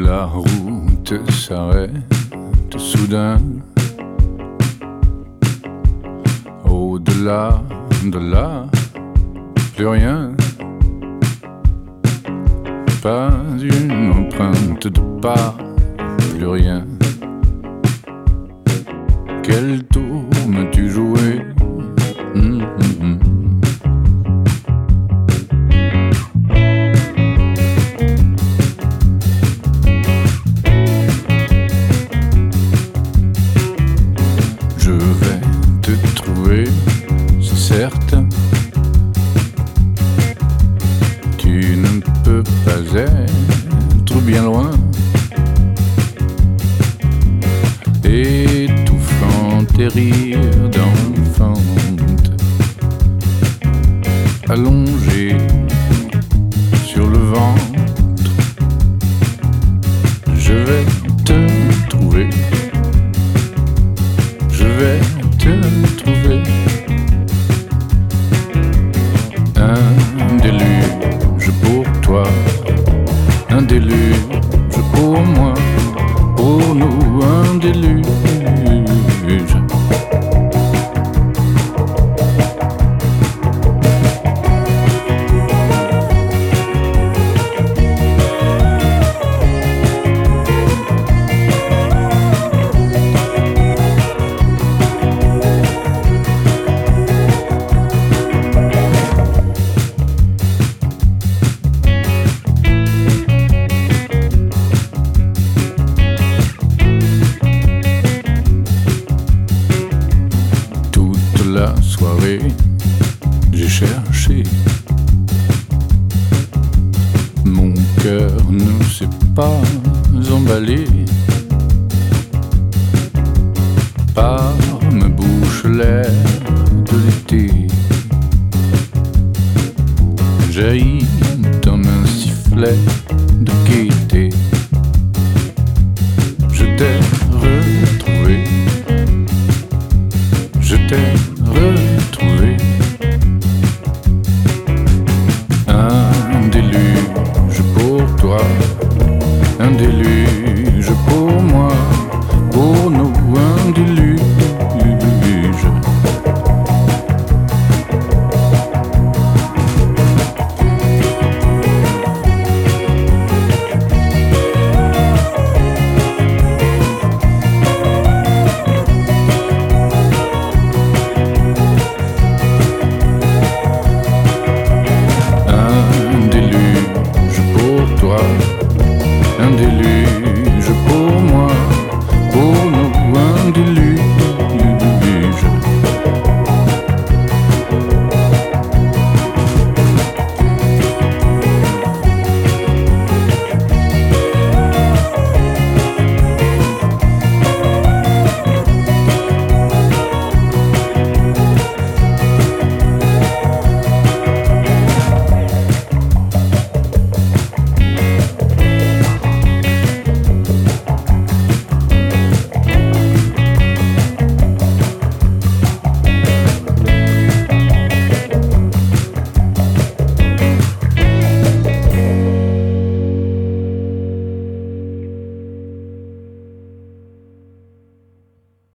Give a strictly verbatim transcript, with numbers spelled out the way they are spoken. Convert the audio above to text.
la route s'arrête soudain. Au-delà de là, plus rien. Pas une empreinte de pas, plus rien. Quel tour m'as-tu joué? Mmh, mmh, mmh. Je vais te trouver, c'est certain. Tu ne peux pas être bien loin. Étouffant tes rires d'enfante, allongé sur le ventre. Je vais te trouver, je vais te trouver. Un déluge pour toi, un déluge pour moi, pour nous un déluge. La soirée, j'ai cherché. Mon cœur ne s'est pas emballé par ma bouche l'air de l'été. Jaillit comme un sifflet de gaieté. Je t'ai retrouvé, je t'ai